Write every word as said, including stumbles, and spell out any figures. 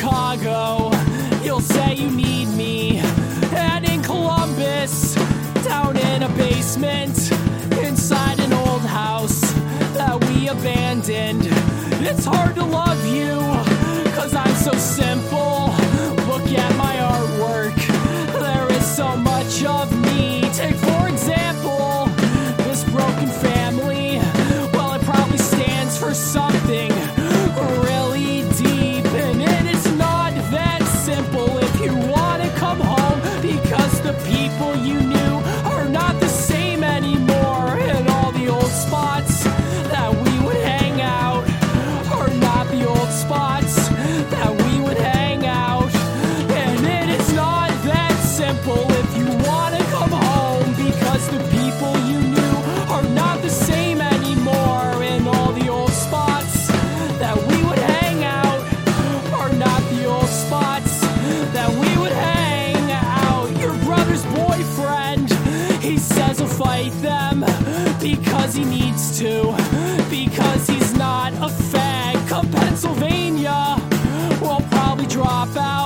Chicago, you'll say you need me. And in Columbus, down in a basement, inside an old house that we abandoned. It's hard to love you, cause I'm so simple. Look at my artwork, there is so much of me. Take for example, this broken family. Well, it probably stands for something really deep, and it is not that simple if you want to come home, because the people you knew are not the same anymore, and all the old spots that we would hang out are not the old spots that we would hang out. And it is not that simple if you want to come home, because the people you knew are not the same anymore, and all the old spots that we would hang out are not the old spots that we would hang out. Your brother's boyfriend, he says he'll fight them because he needs to, because he's not a fag. Come Pennsylvania, we'll probably drop out